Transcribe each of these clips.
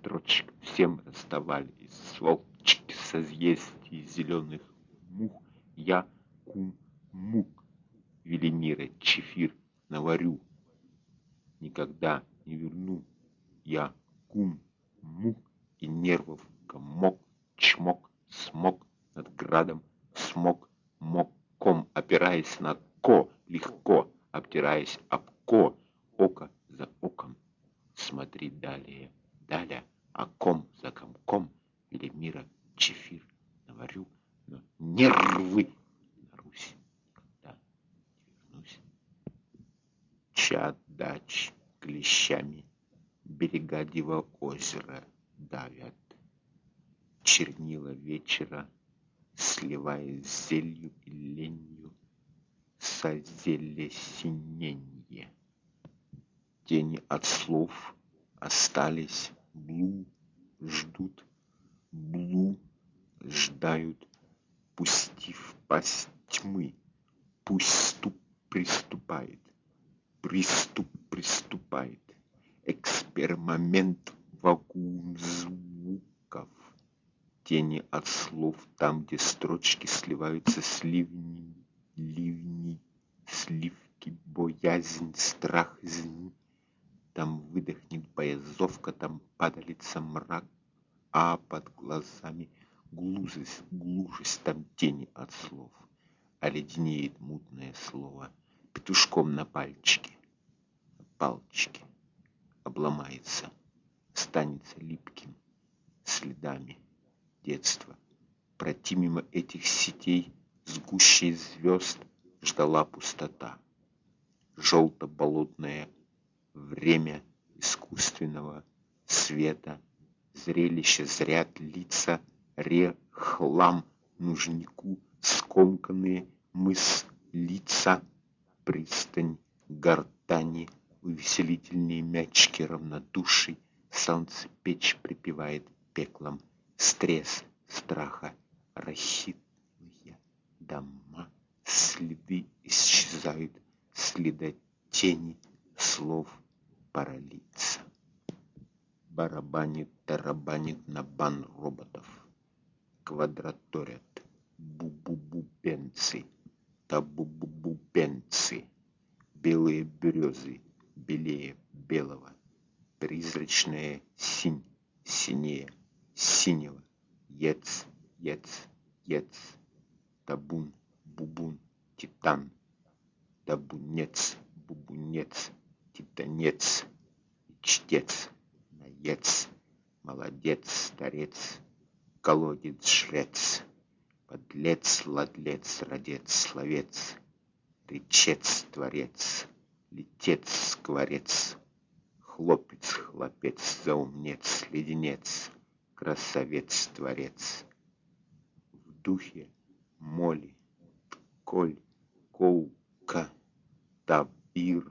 строчек всем расставали из сволочки созвездий зеленых мух. Я кум-мук, Велимира, чефир наварю, никогда не верну. Я кум-мук, и нервов комок, чмок, смог над градом, смог, моком, опираясь на ко, легко, обтираясь об ко, око за оком. Смотри далее, далее, а ком за комком, Велимира, чефир наварю, но нервы на Русь никогда не вернусь. Чад дач клещами берега Дива озера давят. Чернила вечера, сливаясь с зелью и ленью, созелесененье. Тени от слов остались, блу ждут, блу ждают, пустив пасть тьмы. Пусть ступ приступает, приступ приступает, эксперимент вакуум звуков. Тени от слов там, где строчки сливаются с ливней, сливки, боязнь, страх, зни. Там выдохнет боязовка, там падалица мрак, а под глазами глужесть, там тени от слов. Оледенеет мутное слово петушком на пальчике, обломается, станется липким следами детства. Пройти мимо этих сетей с гущей звезд ждала пустота. Желто-болотное время искусственного света, зрелище зрят лица, хлам нужнику, скомканные мыс лица, пристань гортани, увеселительные мячики равнодуший, солнце печь припевает пеклом, стресс страха, рассчитывая дома, следы исчезают, следа тени слов паралица. Барабанит, тарабанит на бан роботов, квадраторят, бу-бу-бубенцы, табу-бу-бубенцы, белые березы, белее белого, призрачная синь, синее синего, ец, табун, бубун, титан, табунец, бубунец, титанец, чтец, наец, молодец, старец, колодец, жрец, подлец, ладлец, родец, словец, речец, творец, летец, скворец, хлопец, хлопец, заумнец, леденец, красавец, творец. В духе моли, коль, колка, табир,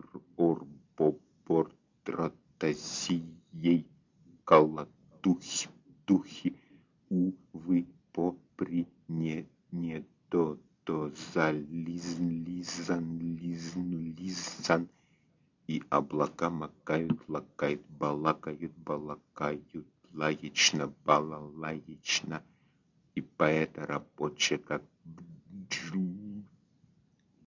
орбопортротазией, колотухи, духи, увы, попри, не то, лизан, и облака макают, лакают, балакают, лаечно, балалаечно, и поэта рабочая, как